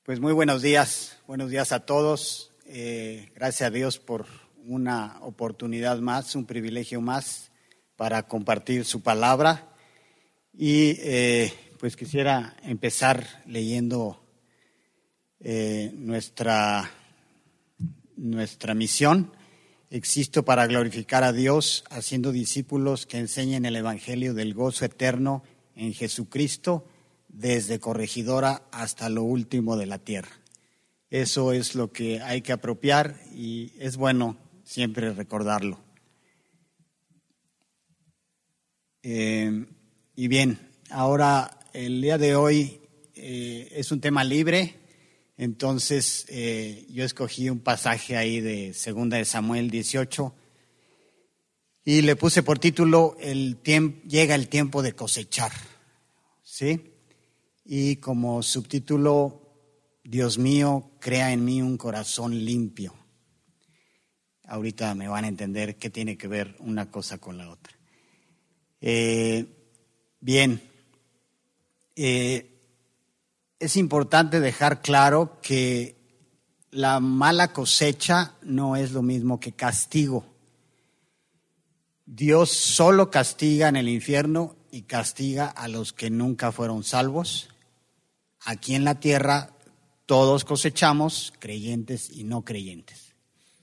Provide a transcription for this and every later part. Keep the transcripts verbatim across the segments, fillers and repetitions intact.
Pues muy buenos días, buenos días a todos. Eh, gracias a Dios por una oportunidad más, un privilegio más para compartir su palabra. Y eh, pues quisiera empezar leyendo eh, nuestra, nuestra misión. Existo para glorificar a Dios, haciendo discípulos que enseñen el evangelio del gozo eterno en Jesucristo, desde corregidora hasta lo último de la tierra. Eso es lo que hay que apropiar y es bueno siempre recordarlo. Eh, y bien, ahora el día de hoy eh, es un tema libre, entonces eh, yo escogí un pasaje ahí de Segunda de Samuel dieciocho y le puse por título el tiemp- Llega el tiempo de cosechar, ¿sí? Y como subtítulo, Dios mío, crea en mí un corazón limpio. Ahorita me van a entender qué tiene que ver una cosa con la otra. Eh, bien, eh, es importante dejar claro que la mala cosecha no es lo mismo que castigo. Dios solo castiga en el infierno y castiga a los que nunca fueron salvos. Aquí en la tierra todos cosechamos, creyentes y no creyentes.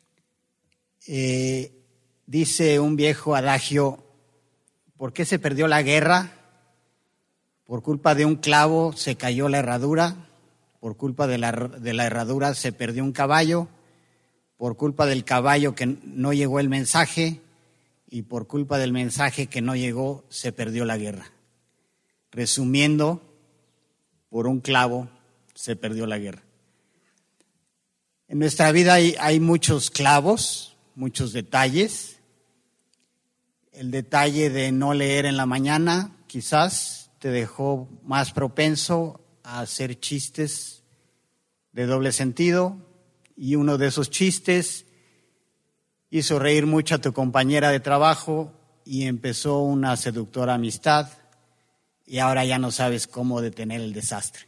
Eh, dice un viejo adagio, ¿por qué se perdió la guerra? Por culpa de un clavo se cayó la herradura, por culpa de la, de la herradura se perdió un caballo, por culpa del caballo que no llegó el mensaje y por culpa del mensaje que no llegó se perdió la guerra. Resumiendo, por un clavo se perdió la guerra. En nuestra vida hay, hay muchos clavos, muchos detalles. El detalle de no leer en la mañana quizás te dejó más propenso a hacer chistes de doble sentido y uno de esos chistes hizo reír mucho a tu compañera de trabajo y empezó una seductora amistad y ahora ya no sabes cómo detener el desastre.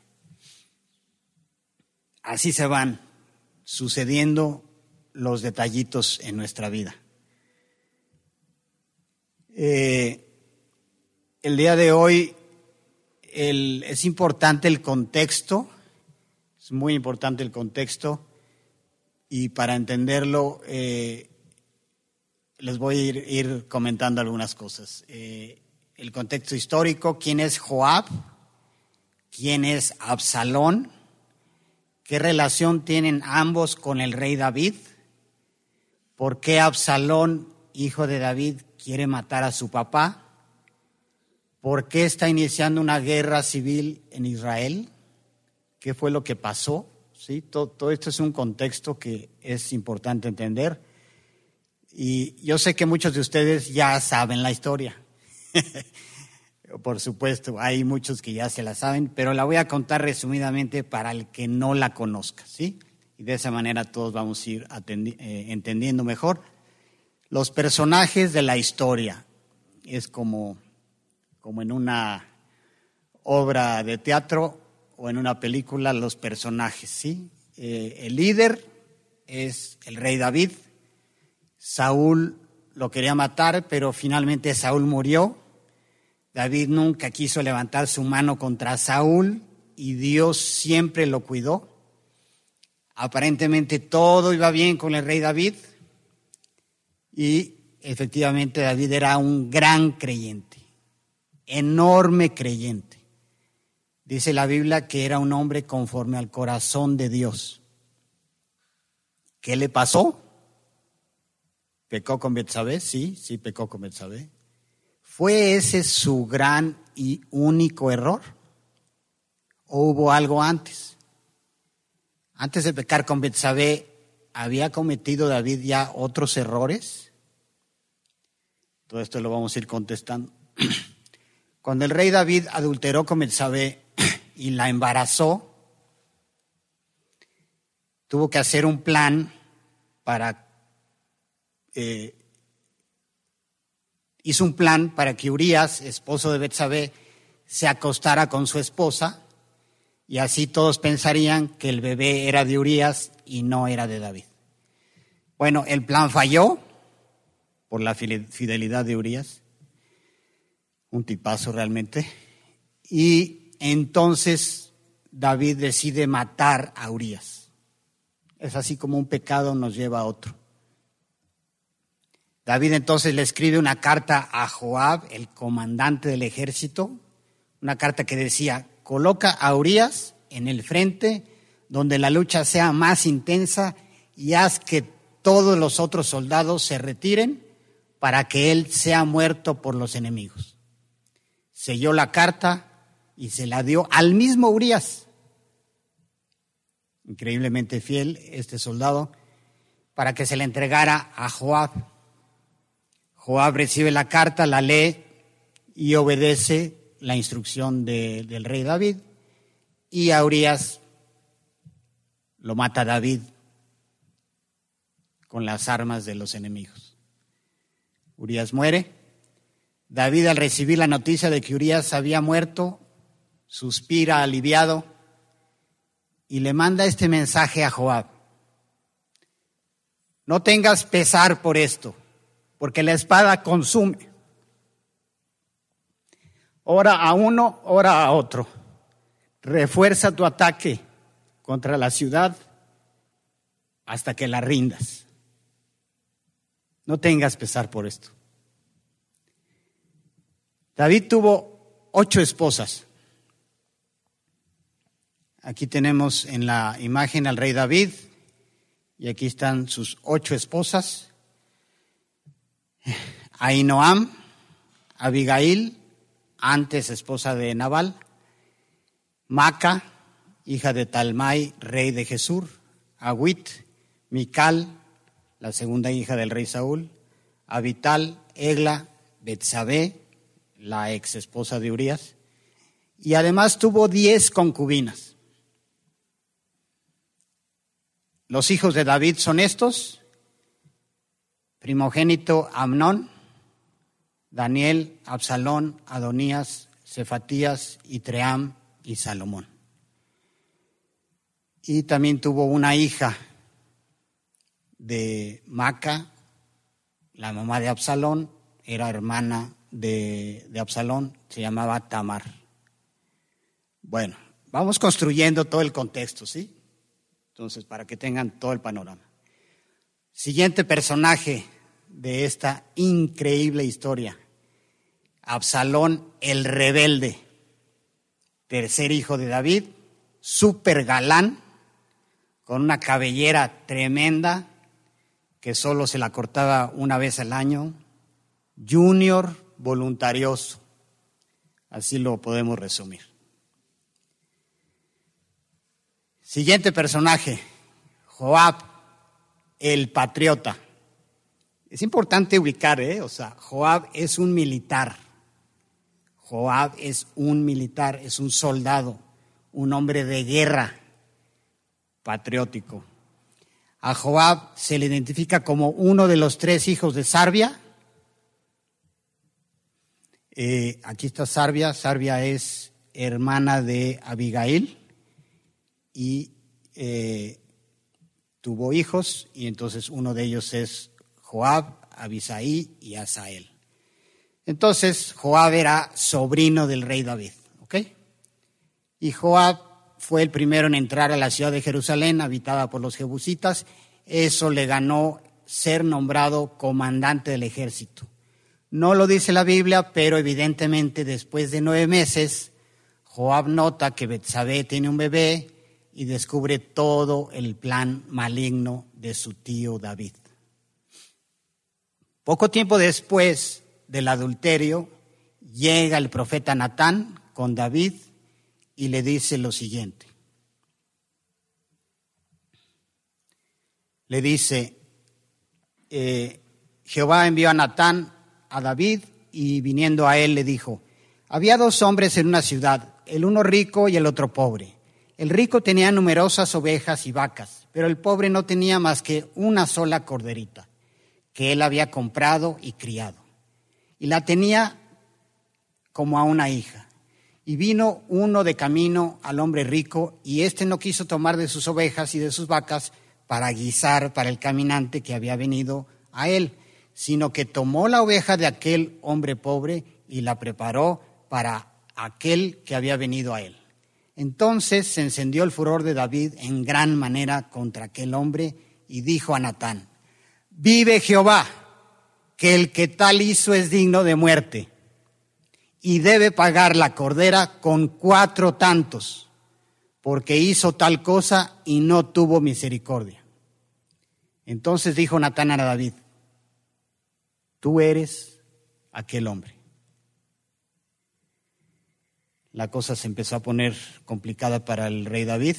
Así se van sucediendo los detallitos en nuestra vida. Eh, el día de hoy el, es importante el contexto, es muy importante el contexto y para entenderlo eh, les voy a ir, ir comentando algunas cosas. Eh, el contexto histórico, quién es Joab, quién es Absalón, qué relación tienen ambos con el rey David, por qué Absalón, hijo de David, quiere matar a su papá, por qué está iniciando una guerra civil en Israel, qué fue lo que pasó, ¿sí? Todo, todo esto es un contexto que es importante entender y yo sé que muchos de ustedes ya saben la historia. Por supuesto, hay muchos que ya se la saben, pero la voy a contar resumidamente para el que no la conozca, ¿sí? Y de esa manera todos vamos a ir atendi- eh, entendiendo mejor. Los personajes de la historia es como, como en una obra de teatro o en una película, los personajes, ¿sí? Eh, el líder es el rey David. Saúl lo quería matar, pero finalmente Saúl murió. David nunca quiso levantar su mano contra Saúl y Dios siempre lo cuidó. Aparentemente todo iba bien con el rey David y efectivamente David era un gran creyente, enorme creyente. Dice la Biblia que era un hombre conforme al corazón de Dios. ¿Qué le pasó? ¿Pecó con Betsabé? Sí, sí pecó con Betsabé. ¿Fue ese su gran y único error? ¿O hubo algo antes? Antes de pecar con Betsabé, ¿había cometido David ya otros errores? Todo esto lo vamos a ir contestando. Cuando el rey David adulteró con Betsabé y la embarazó, tuvo que hacer un plan para... Eh, hizo un plan para que Urías, esposo de Betsabé, se acostara con su esposa y así todos pensarían que el bebé era de Urías y no era de David. Bueno, el plan falló por la fidelidad de Urías, un tipazo realmente, y entonces David decide matar a Urías. Es así como un pecado nos lleva a otro. David entonces le escribe una carta a Joab, el comandante del ejército, una carta que decía: coloca a Urías en el frente donde la lucha sea más intensa y haz que todos los otros soldados se retiren para que él sea muerto por los enemigos. Selló la carta y se la dio al mismo Urías, increíblemente fiel este soldado, para que se la entregara a Joab. Joab recibe la carta, la lee y obedece la instrucción de, del rey David, y a Urías lo mata David con las armas de los enemigos. Urías muere. David, al recibir la noticia de que Urías había muerto, suspira aliviado y le manda este mensaje a Joab: no tengas pesar por esto, porque la espada consume. Ora a uno, ora a otro. Refuerza tu ataque contra la ciudad hasta que la rindas. No tengas pesar por esto. David tuvo ocho esposas. Aquí tenemos en la imagen al rey David y aquí están sus ocho esposas: Ahinoam, Abigail, antes esposa de Nabal; Maca, hija de Talmai, rey de Gesur; Agüit, Mical, la segunda hija del rey Saúl; Abital, Egla, Betsabé, la ex esposa de Urías, y además tuvo diez concubinas. Los hijos de David son estos: primogénito Amnón, Daniel, Absalón, Adonías, Cefatías, Itream y Salomón. Y también tuvo una hija de Maca, la mamá de Absalón, era hermana de, de Absalón, se llamaba Tamar. Bueno, vamos construyendo todo el contexto, ¿sí? Entonces, para que tengan todo el panorama. Siguiente personaje de esta increíble historia: Absalón el rebelde, tercer hijo de David, súper galán, con una cabellera tremenda que solo se la cortaba una vez al año, junior voluntarioso, así lo podemos resumir. Siguiente personaje: Joab el patriota. Es importante ubicar, ¿eh? O sea, Joab es un militar. Joab es un militar, es un soldado, un hombre de guerra, patriótico. A Joab se le identifica como uno de los tres hijos de Sarbia. Eh, aquí está Sarbia. Sarbia es hermana de Abigail y eh, tuvo hijos, y entonces uno de ellos es Joab, Abisaí y Asael. Entonces Joab era sobrino del rey David, ¿ok? Y Joab fue el primero en entrar a la ciudad de Jerusalén, habitada por los jebusitas. Eso le ganó ser nombrado comandante del ejército. No lo dice la Biblia, pero evidentemente después de nueve meses, Joab nota que Betsabé tiene un bebé y descubre todo el plan maligno de su tío David. Poco tiempo después del adulterio, llega el profeta Natán con David y le dice lo siguiente. Le dice, eh, Jehová envió a Natán a David, y viniendo a él le dijo: había dos hombres en una ciudad, el uno rico y el otro pobre. El rico tenía numerosas ovejas y vacas, pero el pobre no tenía más que una sola corderita, que él había comprado y criado. Y la tenía como a una hija. Y vino uno de camino al hombre rico, y éste no quiso tomar de sus ovejas y de sus vacas para guisar para el caminante que había venido a él, sino que tomó la oveja de aquel hombre pobre y la preparó para aquel que había venido a él. Entonces se encendió el furor de David en gran manera contra aquel hombre y dijo a Natán: vive Jehová, que el que tal hizo es digno de muerte, y debe pagar la cordera con cuatro tantos, porque hizo tal cosa y no tuvo misericordia. Entonces dijo Natán a David: tú eres aquel hombre. La cosa se empezó a poner complicada para el rey David,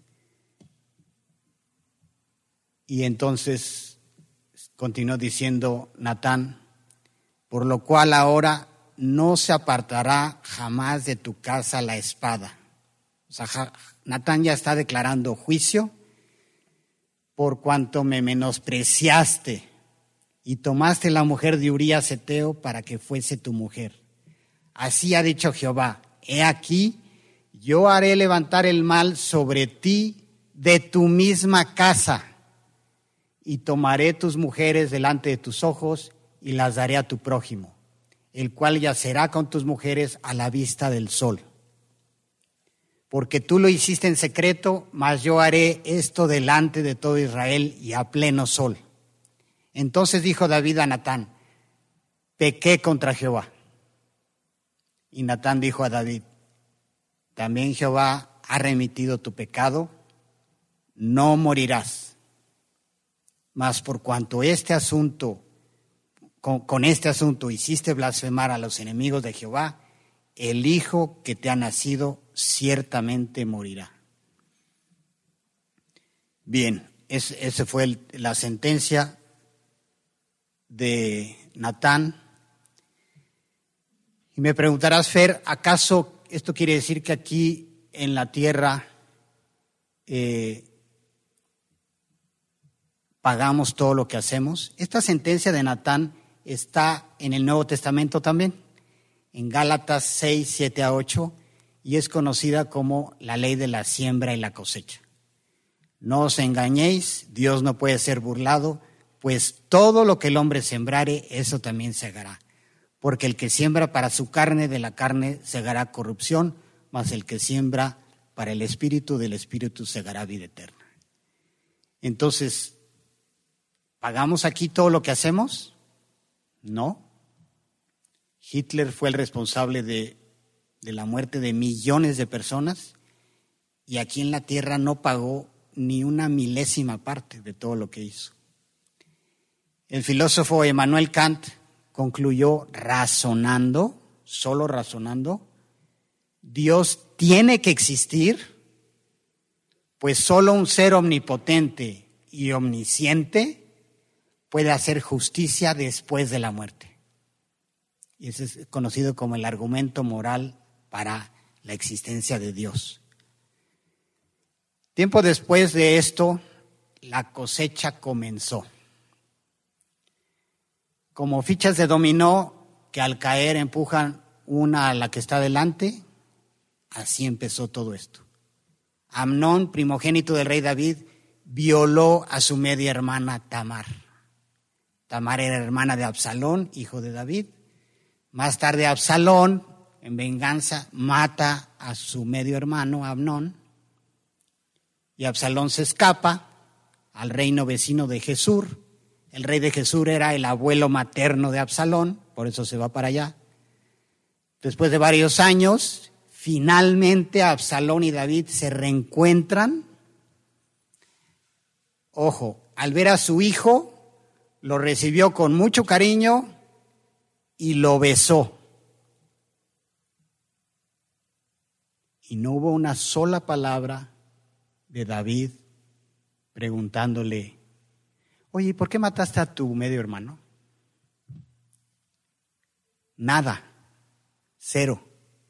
y entonces continuó diciendo Natán: por lo cual ahora no se apartará jamás de tu casa la espada. O sea, Natán ya está declarando juicio por cuanto me menospreciaste y tomaste la mujer de Urías heteo para que fuese tu mujer. Así ha dicho Jehová: he aquí, yo haré levantar el mal sobre ti de tu misma casa, y tomaré tus mujeres delante de tus ojos y las daré a tu prójimo, el cual yacerá con tus mujeres a la vista del sol. Porque tú lo hiciste en secreto, mas yo haré esto delante de todo Israel y a pleno sol. Entonces dijo David a Natán: pequé contra Jehová. Y Natán dijo a David: también Jehová ha remitido tu pecado, no morirás. Mas por cuanto este asunto, con, con este asunto hiciste blasfemar a los enemigos de Jehová, el hijo que te ha nacido ciertamente morirá. Bien, es, esa fue el, la sentencia de Natán. Y me preguntarás, Fer, ¿acaso esto quiere decir que aquí en la tierra eh, pagamos todo lo que hacemos? Esta sentencia de Natán está en el Nuevo Testamento también, en Gálatas seis, siete a ocho, y es conocida como la ley de la siembra y la cosecha. No os engañéis, Dios no puede ser burlado, pues todo lo que el hombre sembrare, eso también segará. Porque el que siembra para su carne, de la carne segará corrupción, mas el que siembra para el espíritu, del espíritu segará vida eterna. Entonces, ¿pagamos aquí todo lo que hacemos? No. Hitler fue el responsable de, de la muerte de millones de personas, y aquí en la tierra no pagó ni una milésima parte de todo lo que hizo. El filósofo Emmanuel Kant concluyó razonando, solo razonando: Dios tiene que existir, pues solo un ser omnipotente y omnisciente puede hacer justicia después de la muerte. Y ese es conocido como el argumento moral para la existencia de Dios. Tiempo después de esto, la cosecha comenzó. Como fichas de dominó que al caer empujan una a la que está delante, así empezó todo esto. Amnón, primogénito del rey David, violó a su media hermana Tamar. Tamar era hermana de Absalón, hijo de David. Más tarde Absalón, en venganza, mata a su medio hermano Amnón, y Absalón se escapa al reino vecino de Gesur. El rey de Gesur era el abuelo materno de Absalón, por eso se va para allá. Después de varios años, finalmente Absalón y David se reencuentran. Ojo, al ver a su hijo, lo recibió con mucho cariño y lo besó. Y no hubo una sola palabra de David preguntándole: oye, ¿por qué mataste a tu medio hermano? Nada, cero.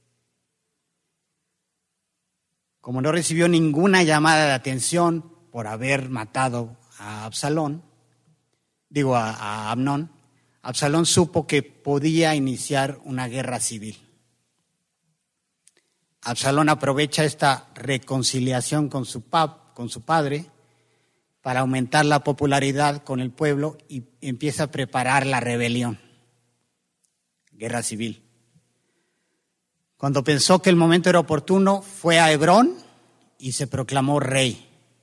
Como no recibió ninguna llamada de atención por haber matado a Absalón, digo a, a Amnón, Absalón supo que podía iniciar una guerra civil. Absalón aprovecha esta reconciliación con su, pap, con su padre para aumentar la popularidad con el pueblo y empieza a preparar la rebelión, guerra civil. Cuando pensó que el momento era oportuno, fue a Hebrón y se proclamó rey.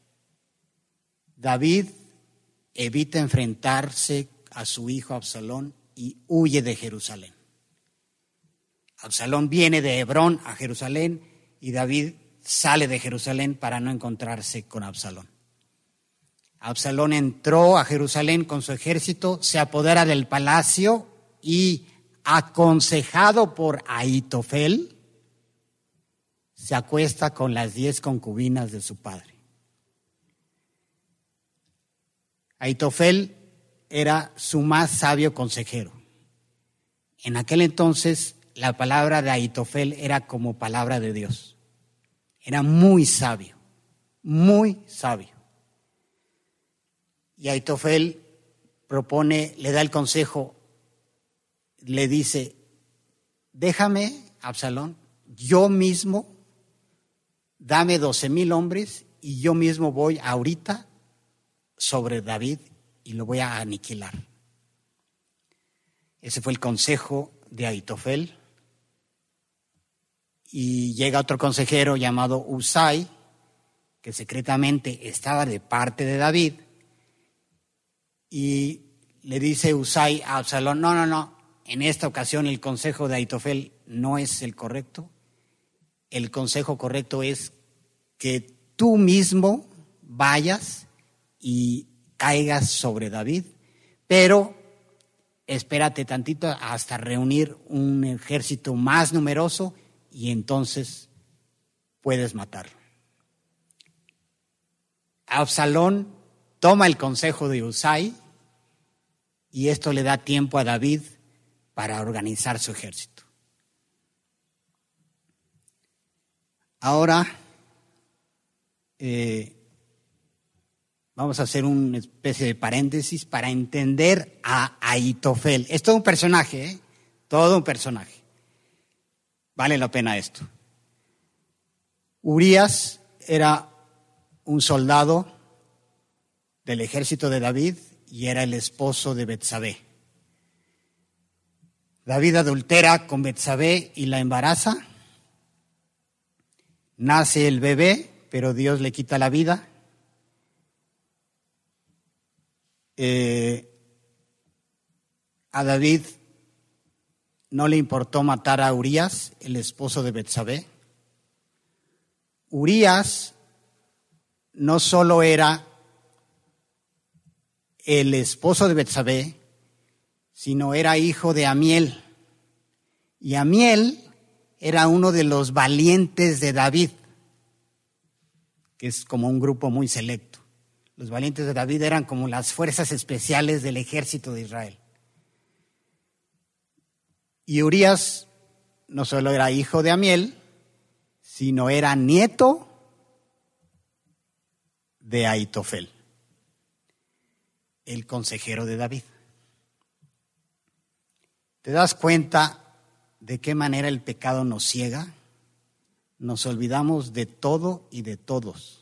David evita enfrentarse a su hijo Absalón y huye de Jerusalén. Absalón viene de Hebrón a Jerusalén y David sale de Jerusalén para no encontrarse con Absalón. Absalón entró a Jerusalén con su ejército, se apodera del palacio y, aconsejado por Ahitofel, se acuesta con las diez concubinas de su padre. Ahitofel era su más sabio consejero. En aquel entonces, la palabra de Ahitofel era como palabra de Dios. Era muy sabio, muy sabio. Y Ahitofel propone, le da el consejo, le dice, déjame, Absalón, yo mismo, dame doce mil hombres y yo mismo voy ahorita sobre David y lo voy a aniquilar. Ese fue el consejo de Ahitofel. Y llega otro consejero llamado Usai, que secretamente estaba de parte de David, y le dice Usai a Absalón, no, no, no, en esta ocasión el consejo de Ahitofel no es el correcto. El consejo correcto es que tú mismo vayas y caigas sobre David, pero espérate tantito hasta reunir un ejército más numeroso y entonces puedes matarlo. Absalón toma el consejo de Usai y esto le da tiempo a David para organizar su ejército. Ahora eh, vamos a hacer una especie de paréntesis para entender a Ahitofel. Es todo un personaje, ¿eh? Todo un personaje. Vale la pena esto. Urías era un soldado del ejército de David y era el esposo de Betsabé. David adultera con Betsabé y la embaraza. Nace el bebé, pero Dios le quita la vida. Eh, a David no le importó matar a Urías, el esposo de Betsabé. Urías no solo era el esposo de Betsabé, sino era hijo de Amiel. Y Amiel era uno de los valientes de David, que es como un grupo muy selecto. Los valientes de David eran como las fuerzas especiales del ejército de Israel. Y Urías no solo era hijo de Amiel, sino era nieto de Ahitofel, el consejero de David. ¿Te das cuenta de qué manera el pecado nos ciega? Nos olvidamos de todo y de todos.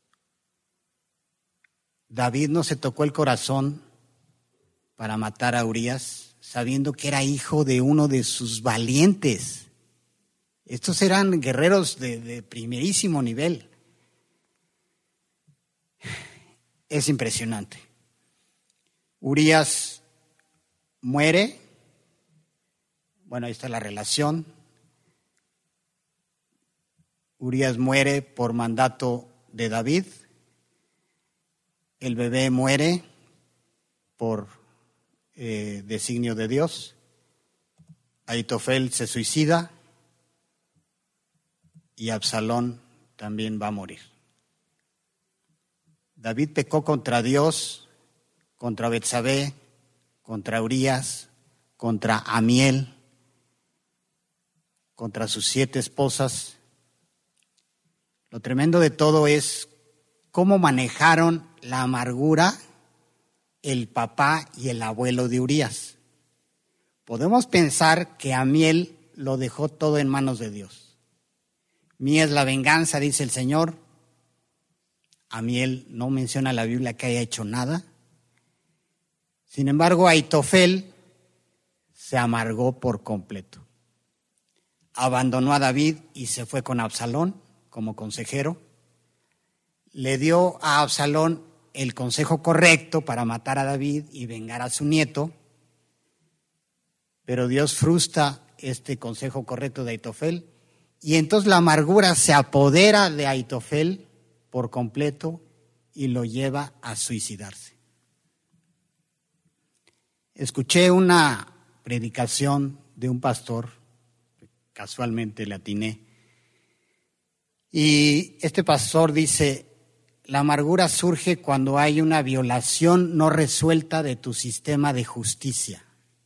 David no se tocó el corazón para matar a Urías, sabiendo que era hijo de uno de sus valientes. Estos eran guerreros de, de primerísimo nivel. Es impresionante. Urías muere. Bueno, ahí está la relación. Urías muere por mandato de David. El bebé muere por eh, designio de Dios. Ahitofel se suicida y Absalón también va a morir. David pecó contra Dios, contra Betsabé, contra Urías, contra Amiel, contra sus siete esposas. Lo tremendo de todo es cómo manejaron la amargura el papá y el abuelo de Urías. Podemos pensar que Amiel lo dejó todo en manos de Dios, Mía es la venganza, dice el Señor. A mí él no menciona la Biblia que haya hecho nada. Sin embargo, Ahitofel se amargó por completo. Abandonó a David y se fue con Absalón como consejero. Le dio a Absalón el consejo correcto para matar a David y vengar a su nieto, pero Dios frustra este consejo correcto de Ahitofel y entonces la amargura se apodera de Ahitofel por completo y lo lleva a suicidarse. Escuché una predicación de un pastor, casualmente le atiné, y este pastor dice: la amargura surge cuando hay una violación no resuelta de tu sistema de justicia.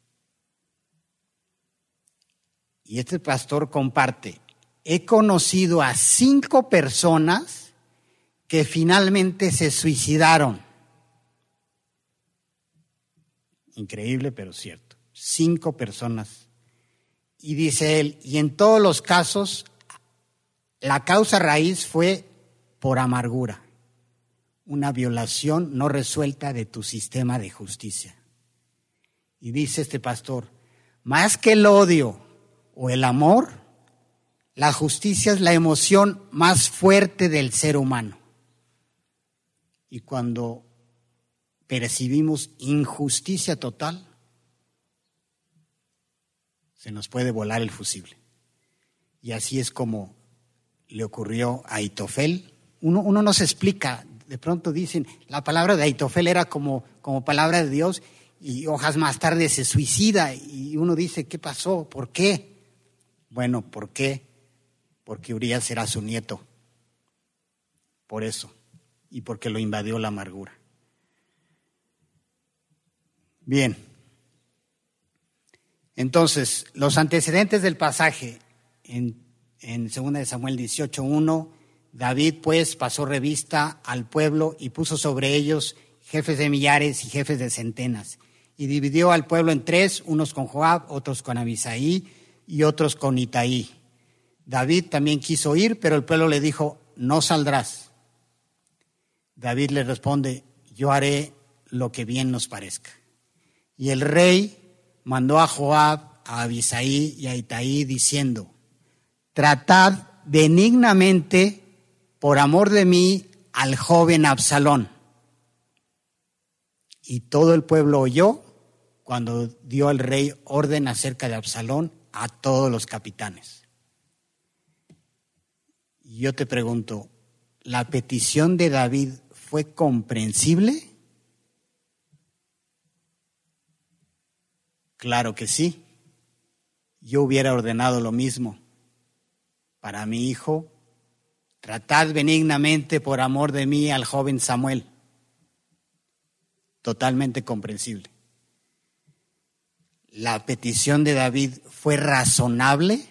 Y este pastor comparte: he conocido a cinco personas que finalmente se suicidaron. Increíble, pero cierto. Cinco personas. Y dice él, y en todos los casos, la causa raíz fue por amargura. Una violación no resuelta de tu sistema de justicia. Y dice este pastor, más que el odio o el amor, la justicia es la emoción más fuerte del ser humano. Y cuando percibimos injusticia total, se nos puede volar el fusible. Y así es como le ocurrió a Ahitofel. Uno, uno no se explica. De pronto dicen, la palabra de Ahitofel era como, como palabra de Dios y hojas más tarde se suicida y uno dice, ¿qué pasó? ¿Por qué? Bueno, ¿por qué? Porque Urías era su nieto. Por eso. Y porque lo invadió la amargura. Bien. Entonces, los antecedentes del pasaje en, en segunda de Samuel dieciocho uno, David pues pasó revista al pueblo y puso sobre ellos jefes de millares y jefes de centenas. Y dividió al pueblo en tres, unos con Joab, otros con Abisaí y otros con Itaí. David también quiso ir, pero el pueblo le dijo, no saldrás. David le responde, yo haré lo que bien nos parezca. Y el rey mandó a Joab, a Abisaí y a Itaí diciendo, tratad benignamente por amor de mí al joven Absalón. Y todo el pueblo oyó cuando dio el rey orden acerca de Absalón a todos los capitanes. Y yo te pregunto, ¿la petición de David fue comprensible? Claro que sí. Yo hubiera ordenado lo mismo para mi hijo. Tratad benignamente por amor de mí al joven Samuel. Totalmente comprensible. ¿La petición de David fue razonable?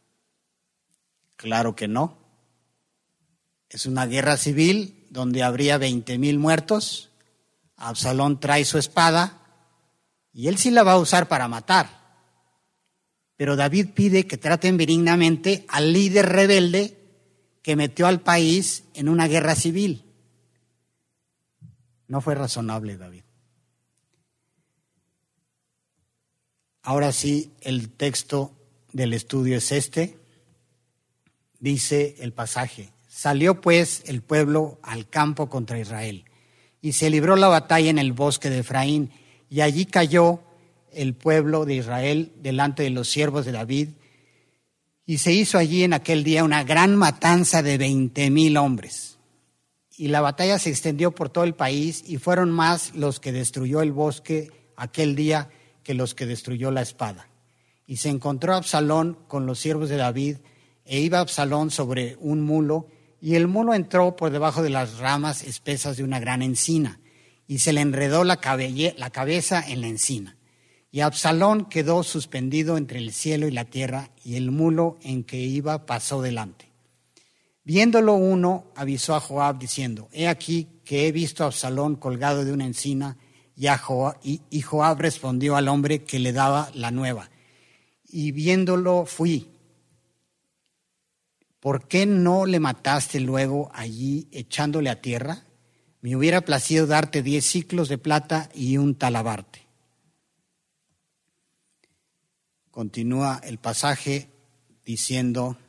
Claro que no. Es una guerra civil donde habría veinte mil muertos. Absalón trae su espada y él sí la va a usar para matar. Pero David pide que traten benignamente al líder rebelde que metió al país en una guerra civil. No fue razonable, David. Ahora sí, el texto del estudio es este. Dice el pasaje, salió pues el pueblo al campo contra Israel y se libró la batalla en el bosque de Efraín y allí cayó el pueblo de Israel delante de los siervos de David y se hizo allí en aquel día una gran matanza de veinte mil hombres. Y la batalla se extendió por todo el país y fueron más los que destruyó el bosque aquel día que los que destruyó la espada. Y se encontró Absalón con los siervos de David e iba Absalón sobre un mulo y el mulo entró por debajo de las ramas espesas de una gran encina y se le enredó la, cabelle, la cabeza en la encina. Y Absalón quedó suspendido entre el cielo y la tierra y el mulo en que iba pasó delante. Viéndolo uno, avisó a Joab diciendo, he aquí que he visto a Absalón colgado de una encina y, a Joab, y, y Joab respondió al hombre que le daba la nueva. Y viéndolo fui. ¿por qué no le mataste luego allí echándole a tierra? Me hubiera placido darte diez siclos de plata y un talabarte. Continúa el pasaje diciendo,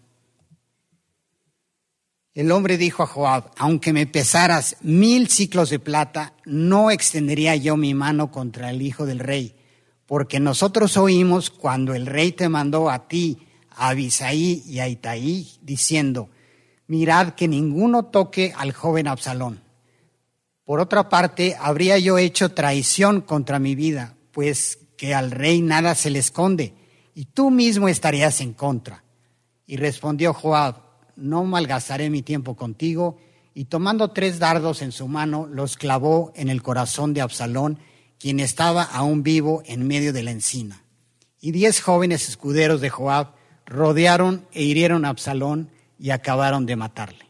el hombre dijo a Joab, aunque me pesaras mil siclos de plata, no extendería yo mi mano contra el hijo del rey, porque nosotros oímos cuando el rey te mandó a ti, a Abisai y a Itaí, diciendo, mirad que ninguno toque al joven Absalón. Por otra parte, habría yo hecho traición contra mi vida, pues que al rey nada se le esconde, y tú mismo estarías en contra. Y respondió Joab, no malgastaré mi tiempo contigo, y tomando tres dardos en su mano, los clavó en el corazón de Absalón, quien estaba aún vivo en medio de la encina. Y diez jóvenes escuderos de Joab rodearon e hirieron a Absalón y acabaron de matarle.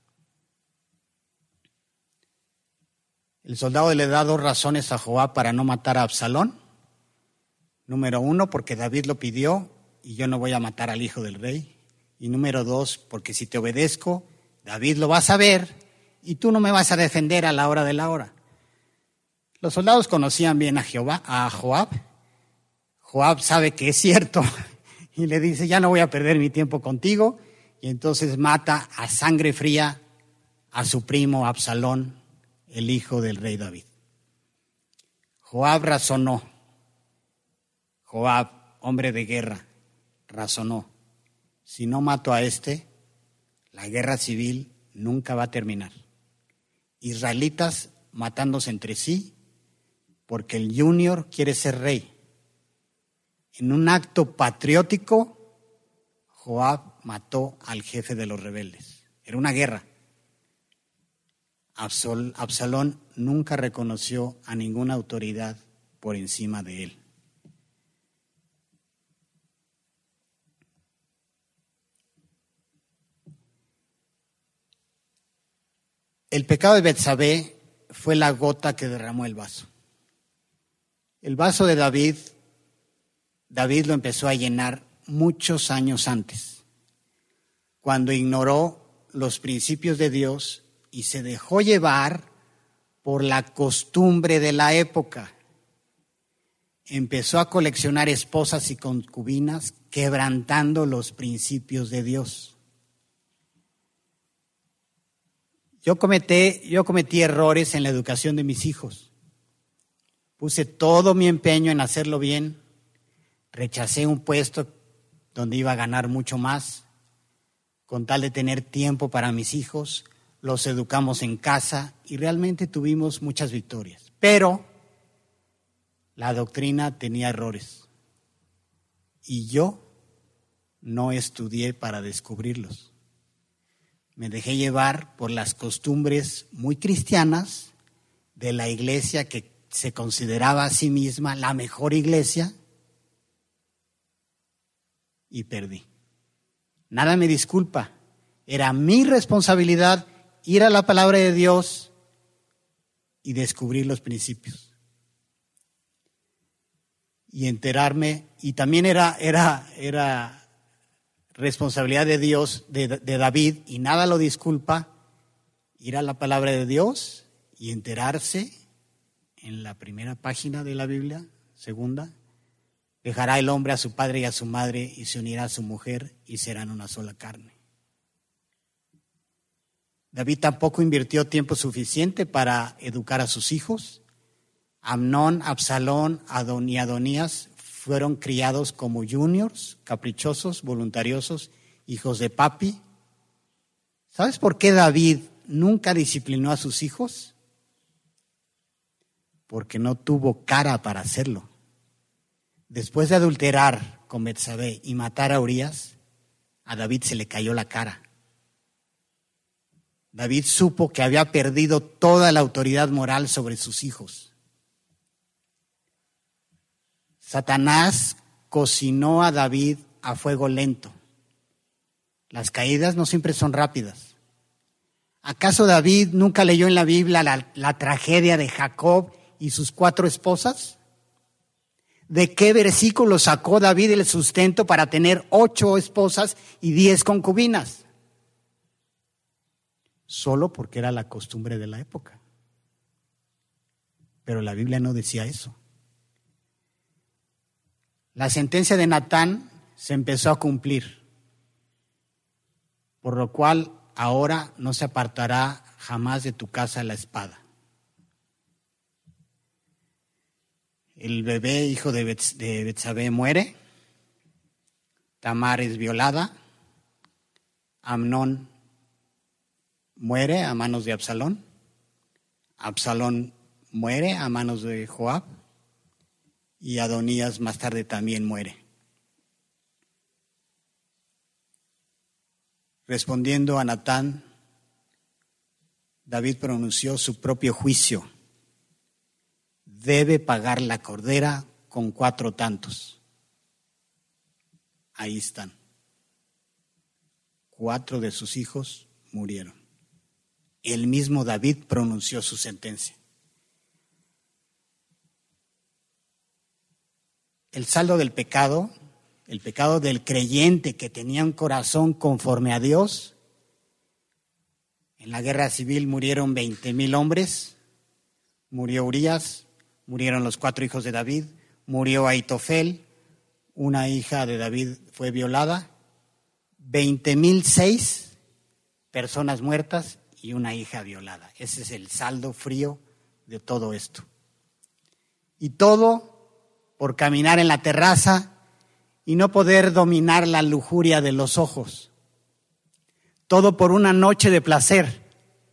El soldado le da dos razones a Joab para no matar a Absalón. Número uno, porque David lo pidió y yo no voy a matar al hijo del rey. Y número dos, porque si te obedezco, David lo va a saber y tú no me vas a defender a la hora de la hora. Los soldados conocían bien a, Jehová, a Joab. Joab sabe que es cierto y le dice, ya no voy a perder mi tiempo contigo. Y entonces mata a sangre fría a su primo Absalón, el hijo del rey David. Joab razonó. Joab, hombre de guerra, razonó. Si no mato a este, la guerra civil nunca va a terminar. Israelitas matándose entre sí porque el junior quiere ser rey. En un acto patriótico, Joab mató al jefe de los rebeldes. Era una guerra. Absalón nunca reconoció a ninguna autoridad por encima de él. El pecado de Betsabé fue la gota que derramó el vaso. El vaso de David, David lo empezó a llenar muchos años antes, cuando ignoró los principios de Dios y se dejó llevar por la costumbre de la época. Empezó a coleccionar esposas y concubinas, quebrantando los principios de Dios. Yo cometí, yo cometí errores en la educación de mis hijos. Puse todo mi empeño en hacerlo bien. Rechacé un puesto donde iba a ganar mucho más, con tal de tener tiempo para mis hijos. Los educamos en casa y realmente tuvimos muchas victorias. Pero la doctrina tenía errores y yo no estudié para descubrirlos. Me dejé llevar por las costumbres muy cristianas de la iglesia que se consideraba a sí misma la mejor iglesia y perdí. Nada me disculpa. Era mi responsabilidad ir a la palabra de Dios y descubrir los principios. Y enterarme, y también era, era, era responsabilidad de Dios, de, de David, y nada lo disculpa, ir a la palabra de Dios y enterarse en la primera página de la Biblia, segunda, dejará el hombre a su padre y a su madre y se unirá a su mujer y serán una sola carne. David tampoco invirtió tiempo suficiente para educar a sus hijos. Amnón, Absalón, Adon y Adonías fueron criados como juniors, caprichosos, voluntariosos, hijos de papi. ¿Sabes por qué David nunca disciplinó a sus hijos? Porque no tuvo cara para hacerlo. Después de adulterar con Betsabé y matar a Urías, a David se le cayó la cara. David supo que había perdido toda la autoridad moral sobre sus hijos. Satanás cocinó a David a fuego lento. Las caídas no siempre son rápidas. ¿Acaso David nunca leyó en la Biblia la, la tragedia de Jacob y sus cuatro esposas? ¿De qué versículo sacó David el sustento para tener ocho esposas y diez concubinas? solo porque era la costumbre de la época. Pero la Biblia no decía eso. La sentencia de Natán se empezó a cumplir, por lo cual ahora no se apartará jamás de tu casa la espada. El bebé hijo de Betsabé muere, Tamar es violada, Amnón muere a manos de Absalón, Absalón muere a manos de Joab y Adonías más tarde también muere. Respondiendo a Natán, David pronunció su propio juicio. Debe pagar la cordera con cuatro tantos. Ahí están. Cuatro de sus hijos murieron. El mismo David pronunció su sentencia. El saldo del pecado, el pecado del creyente que tenía un corazón conforme a Dios. En la guerra civil murieron veinte mil hombres, murió Urías, murieron los cuatro hijos de David, murió Aitofel, una hija de David fue violada, veinte mil seis personas muertas y una hija violada. Ese es el saldo frío de todo esto. Y todo por caminar en la terraza y no poder dominar la lujuria de los ojos. Todo por una noche de placer.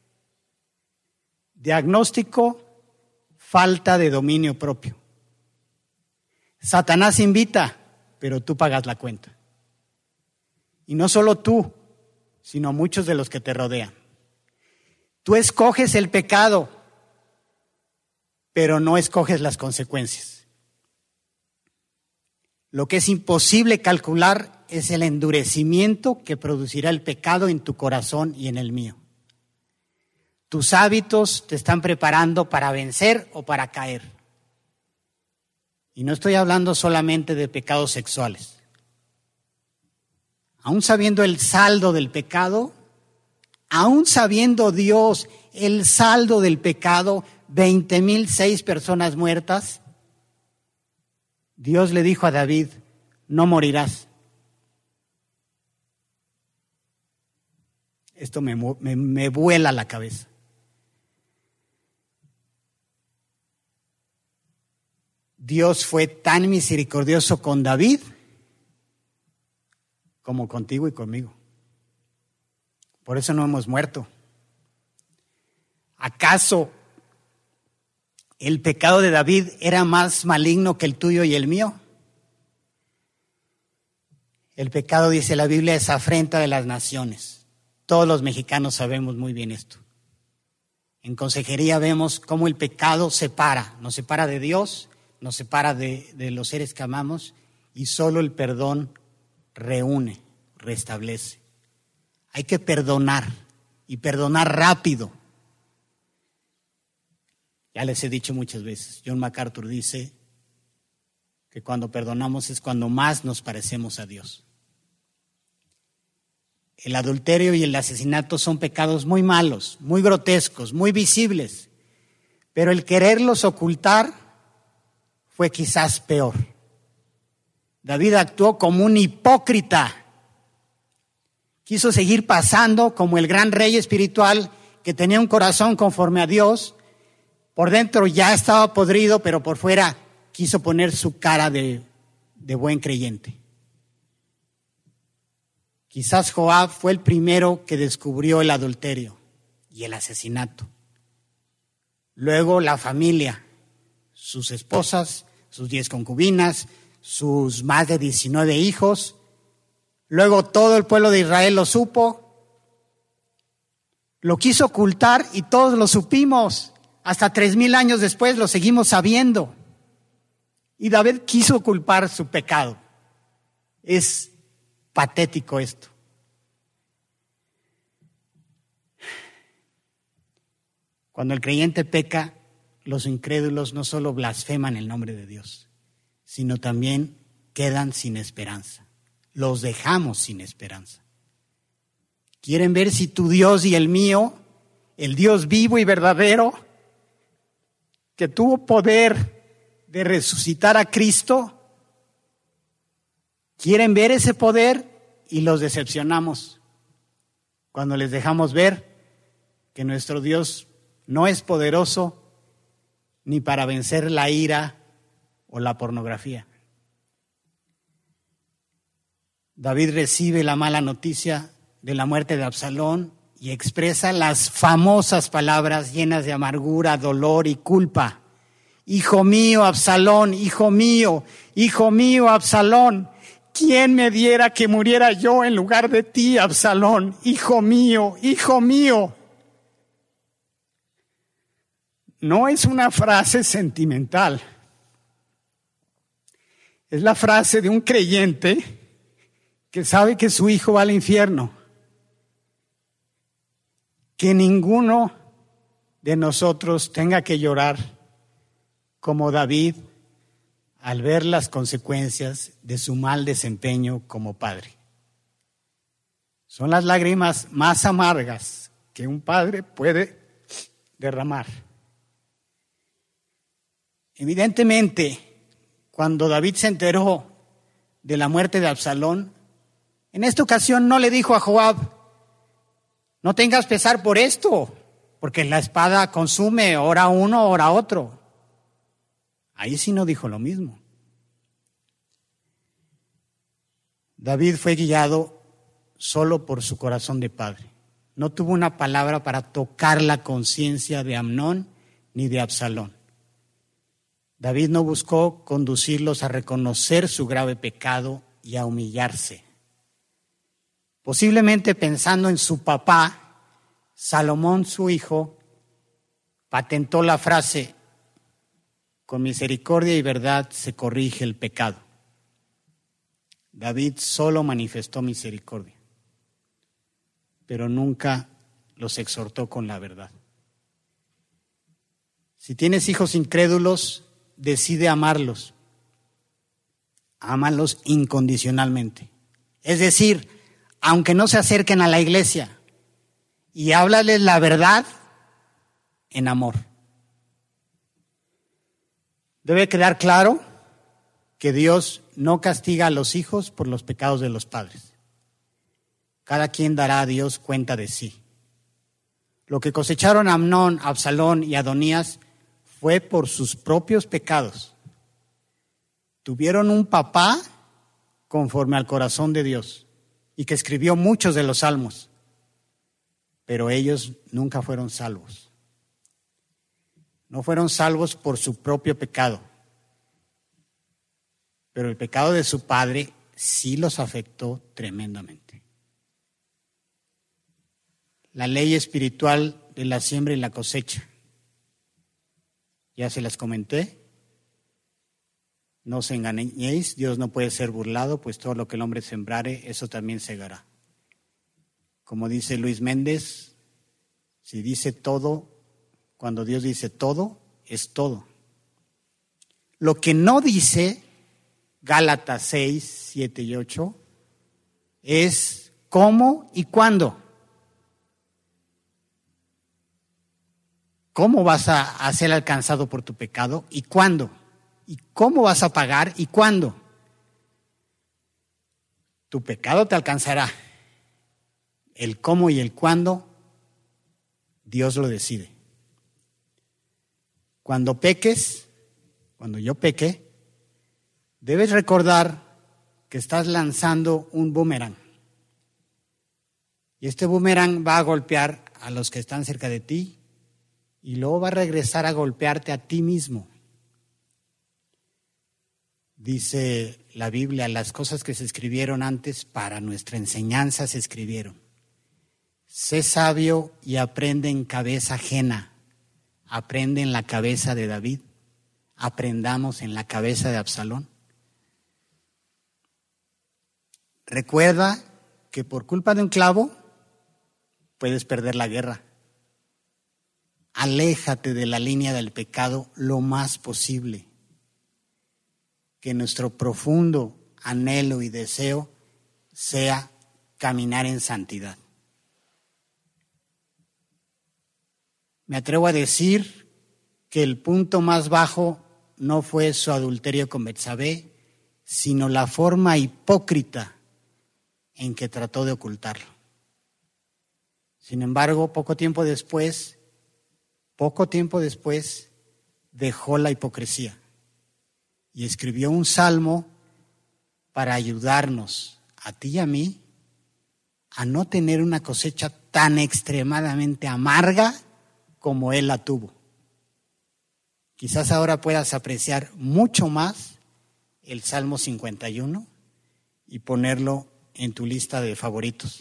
Diagnóstico: falta de dominio propio. Satanás invita, pero tú pagas la cuenta. Y no solo tú, sino muchos de los que te rodean. Tú escoges el pecado, pero no escoges las consecuencias. Lo que es imposible calcular es el endurecimiento que producirá el pecado en tu corazón y en el mío. Tus hábitos te están preparando para vencer o para caer. Y no estoy hablando solamente de pecados sexuales. Aún sabiendo el saldo del pecado, aún sabiendo Dios el saldo del pecado, veinte mil seis personas muertas, Dios le dijo a David: no morirás. Esto me, me, me vuela la cabeza. Dios fue tan misericordioso con David como contigo y conmigo. Por eso no hemos muerto. ¿Acaso el pecado de David era más maligno que el tuyo y el mío? El pecado, dice la Biblia, es afrenta de las naciones. Todos los mexicanos sabemos muy bien esto. En consejería vemos cómo el pecado separa, nos separa de Dios, nos separa de, de los seres que amamos, y solo el perdón reúne, restablece. Hay que perdonar y perdonar rápido. Ya les he dicho muchas veces, John MacArthur dice que cuando perdonamos es cuando más nos parecemos a Dios. El adulterio y el asesinato son pecados muy malos, muy grotescos, muy visibles, pero el quererlos ocultar fue quizás peor. David actuó como un hipócrita. Quiso seguir pasando como el gran rey espiritual que tenía un corazón conforme a Dios. Por dentro ya estaba podrido, pero por fuera quiso poner su cara de, de buen creyente. Quizás Joab fue el primero que descubrió el adulterio y el asesinato. Luego la familia, sus esposas, sus diez concubinas, sus más de diecinueve hijos. Luego todo el pueblo de Israel lo supo. Lo quiso ocultar y todos lo supimos. Hasta tres mil años después lo seguimos sabiendo. Y David quiso culpar su pecado. Es patético esto. Cuando el creyente peca, los incrédulos no solo blasfeman el nombre de Dios, sino también quedan sin esperanza. Los dejamos sin esperanza. Quieren ver si tu Dios y el mío el Dios vivo y verdadero, que tuvo poder de resucitar a Cristo, quieren ver ese poder y los decepcionamos cuando les dejamos ver que nuestro Dios no es poderoso ni para vencer la ira o la pornografía. David recibe la mala noticia de la muerte de Absalón y expresa las famosas palabras llenas de amargura, dolor y culpa. Hijo mío, Absalón, hijo mío, hijo mío, Absalón, ¿quién me diera que muriera yo en lugar de ti, Absalón? Hijo mío, hijo mío. No es una frase sentimental. Es la frase de un creyente que sabe que su hijo va al infierno. Que ninguno de nosotros tenga que llorar como David al ver las consecuencias de su mal desempeño como padre. Son las lágrimas más amargas que un padre puede derramar. Evidentemente, cuando David se enteró de la muerte de Absalón, en esta ocasión no le dijo a Joab: no tengas pesar por esto, porque la espada consume ora uno, ora otro. Ahí sí no dijo lo mismo. David fue guiado solo por su corazón de padre. No tuvo una palabra para tocar la conciencia de Amnón ni de Absalón. David no buscó conducirlos a reconocer su grave pecado y a humillarse. Posiblemente pensando en su papá, Salomón, su hijo, patentó la frase: con misericordia y verdad se corrige el pecado. David solo manifestó misericordia, pero nunca los exhortó con la verdad. Si tienes hijos incrédulos, decide amarlos. Ámalos incondicionalmente. Es decir, aunque no se acerquen a la iglesia, y háblales la verdad en amor. Debe quedar claro que Dios no castiga a los hijos por los pecados de los padres. Cada quien dará a Dios cuenta de sí. Lo que cosecharon Amnón, Absalón y Adonías fue por sus propios pecados. Tuvieron un papá conforme al corazón de Dios y que escribió muchos de los salmos, pero ellos nunca fueron salvos. No fueron salvos por su propio pecado, pero el pecado de su padre sí los afectó tremendamente. La ley espiritual de la siembra y la cosecha. Ya se las comenté. No os engañéis, Dios no puede ser burlado, pues todo lo que el hombre sembrare, eso también segará. Como dice Luis Méndez, si dice todo, cuando Dios dice todo, es todo. Lo que no dice Gálatas seis, siete y ocho es cómo y cuándo. ¿Cómo vas a, a ser alcanzado por tu pecado y cuándo? ¿Y cómo vas a pagar y cuándo? Tu pecado te alcanzará. El cómo y el cuándo, Dios lo decide. Cuando peques, cuando yo peque, debes recordar que estás lanzando un boomerang. Y este boomerang va a golpear a los que están cerca de ti y luego va a regresar a golpearte a ti mismo. Dice la Biblia, las cosas que se escribieron antes para nuestra enseñanza se escribieron. Sé sabio y aprende en cabeza ajena. Aprende en la cabeza de David. Aprendamos en la cabeza de Absalón. Recuerda que por culpa de un clavo puedes perder la guerra. Aléjate de la línea del pecado lo más posible. Que nuestro profundo anhelo y deseo sea caminar en santidad. Me atrevo a decir que el punto más bajo no fue su adulterio con Betsabé, sino la forma hipócrita en que trató de ocultarlo. Sin embargo, poco tiempo después, poco tiempo después, dejó la hipocresía y escribió un salmo para ayudarnos, a ti y a mí, a no tener una cosecha tan extremadamente amarga como él la tuvo. Quizás ahora puedas apreciar mucho más el Salmo cincuenta y uno y ponerlo en tu lista de favoritos.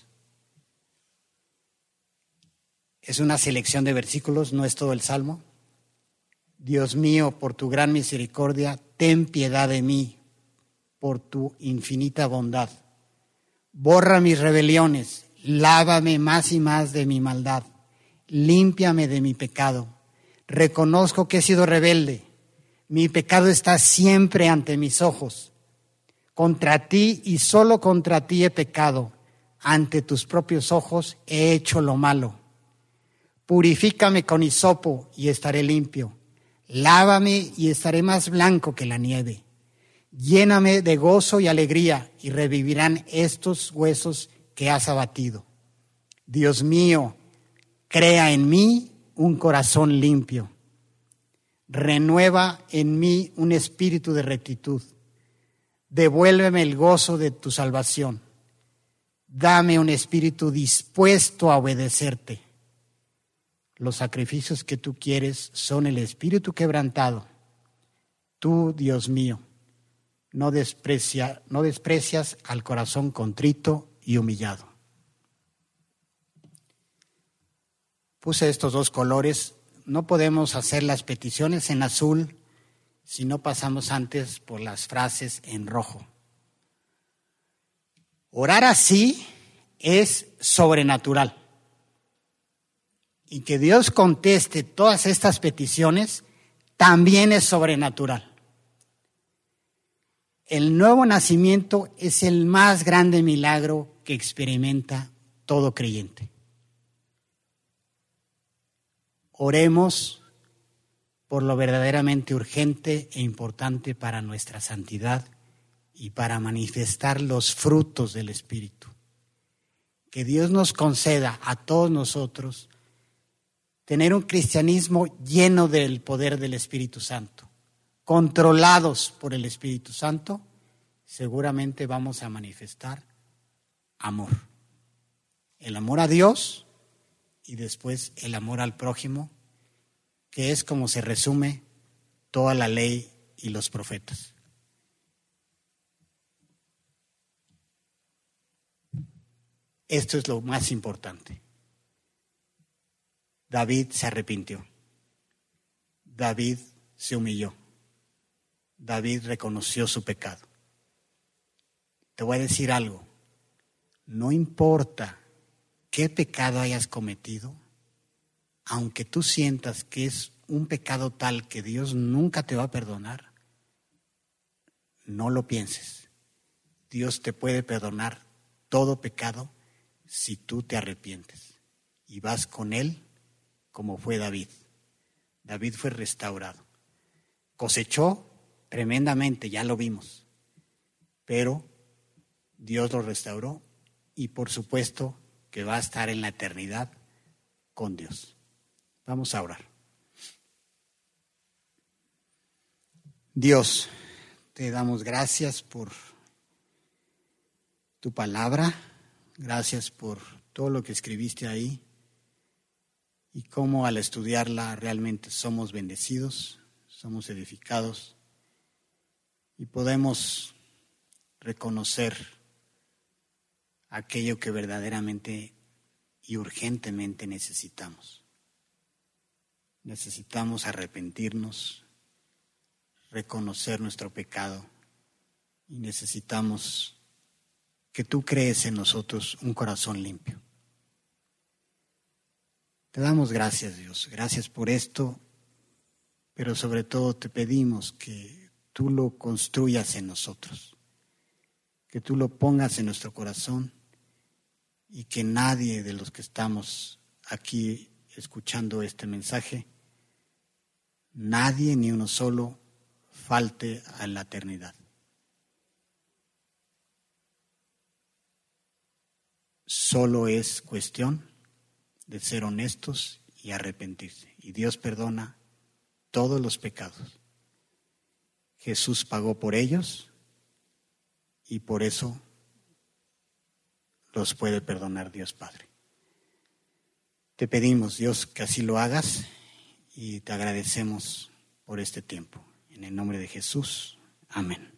Es una selección de versículos, no es todo el Salmo. Dios mío, por tu gran misericordia, ten piedad de mí, por tu infinita bondad. Borra mis rebeliones, lávame más y más de mi maldad, límpiame de mi pecado. Reconozco que he sido rebelde, mi pecado está siempre ante mis ojos. Contra ti y solo contra ti he pecado, ante tus propios ojos he hecho lo malo. Purifícame con hisopo y estaré limpio. Lávame y estaré más blanco que la nieve. Lléname de gozo y alegría y revivirán estos huesos que has abatido. Dios mío, crea en mí un corazón limpio. Renueva en mí un espíritu de rectitud. Devuélveme el gozo de tu salvación. Dame un espíritu dispuesto a obedecerte. Los sacrificios que tú quieres son el espíritu quebrantado. Tú, Dios mío, no, desprecia, no desprecias al corazón contrito y humillado. Puse estos dos colores. No podemos hacer las peticiones en azul si no pasamos antes por las frases en rojo. Orar así es sobrenatural. Y que Dios conteste todas estas peticiones también es sobrenatural. El nuevo nacimiento es el más grande milagro que experimenta todo creyente. Oremos por lo verdaderamente urgente e importante para nuestra santidad y para manifestar los frutos del Espíritu. Que Dios nos conceda a todos nosotros tener un cristianismo lleno del poder del Espíritu Santo, controlados por el Espíritu Santo. Seguramente vamos a manifestar amor. El amor a Dios y después el amor al prójimo, que es como se resume toda la ley y los profetas. Esto es lo más importante. David se arrepintió. David se humilló. David reconoció su pecado. Te voy a decir algo. No importa qué pecado hayas cometido, aunque tú sientas que es un pecado tal que Dios nunca te va a perdonar, no lo pienses. Dios te puede perdonar todo pecado si tú te arrepientes y vas con Él como fue David. David fue restaurado. Cosechó tremendamente, ya lo vimos, pero Dios lo restauró y por supuesto que va a estar en la eternidad con Dios. Vamos a orar. Dios, te damos gracias por tu palabra, gracias por todo lo que escribiste ahí y cómo al estudiarla realmente somos bendecidos, somos edificados y podemos reconocer aquello que verdaderamente y urgentemente necesitamos. Necesitamos arrepentirnos, reconocer nuestro pecado y necesitamos que tú crees en nosotros un corazón limpio. Te damos gracias, Dios, gracias por esto, pero sobre todo te pedimos que tú lo construyas en nosotros, que tú lo pongas en nuestro corazón y que nadie de los que estamos aquí escuchando este mensaje, nadie ni uno solo falte a la eternidad. Solo es cuestión de ser honestos y arrepentirse. Y Dios perdona todos los pecados. Jesús pagó por ellos y por eso los puede perdonar Dios Padre. Te pedimos, Dios, que así lo hagas y te agradecemos por este tiempo. En el nombre de Jesús, amén.